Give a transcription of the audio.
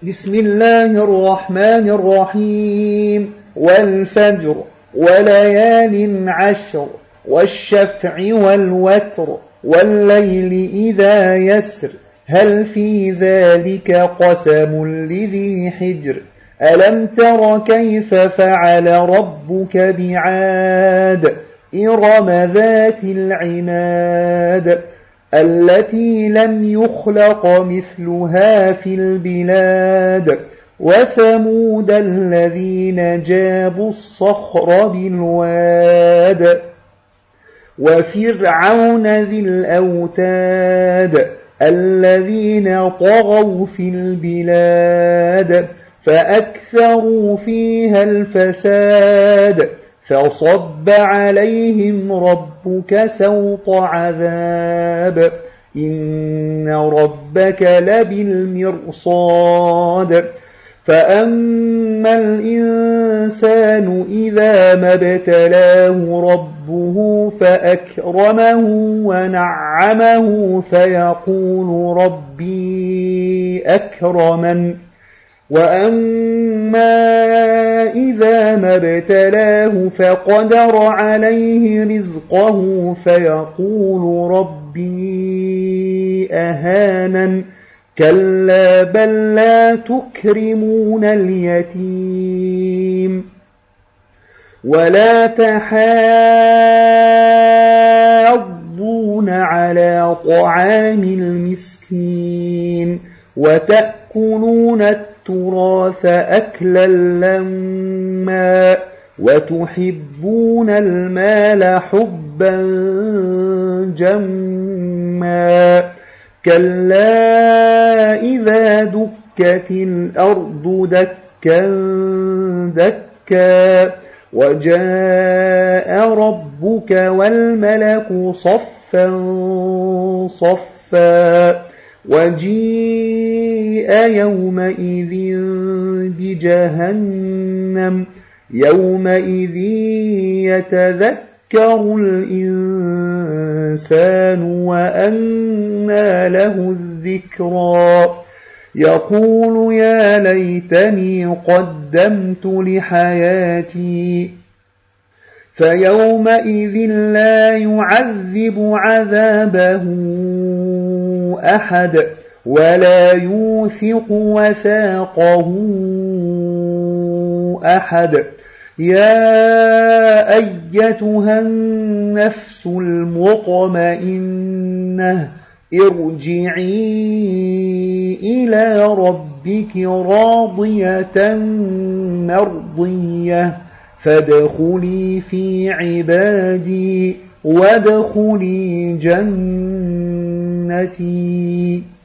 بسم الله الرحمن الرحيم. والفجر وليال عشر والشفع والوتر والليل إذا يسر هل في ذلك قسم لذي حجر ألم تر كيف فعل ربك بعاد إرم ذات العماد التي لم يخلق مثلها في البلاد وثمود الذين جابوا الصخر بالواد وفرعون ذي الأوتاد الذين طغوا في البلاد فأكثروا فيها الفساد فصب عليهم ربك سوط عذاب إن ربك لبالمرصاد فأما الإنسان إذا ما ابتلاه ربه فأكرمه ونعمه فيقول ربي أكرمن وأما إذا ما ابتلاه فقدر عليه رزقه فيقول ربي أهانن كلا بل لا تكرمون اليتيم ولا تحاضون على طعام المسكين وتأكلون التراث أكلا لما وتحبون المال حبا جما كلا إذا دكت الأرض دكا دكا وجاء ربك والملك صفا صفا وجيء يومئذ بجهنم يومئذ يتذكر الإنسان وأنى له الذكرى يقول يا ليتني قدمت لحياتي فيومئذ لا يعذب عذابه أحد ولا يوثق وثاقه أحد يا أيتها النفس المطمئنة ارجعي إلى ربك راضية مرضية فادخلي في عبادي وادخلي جنتي.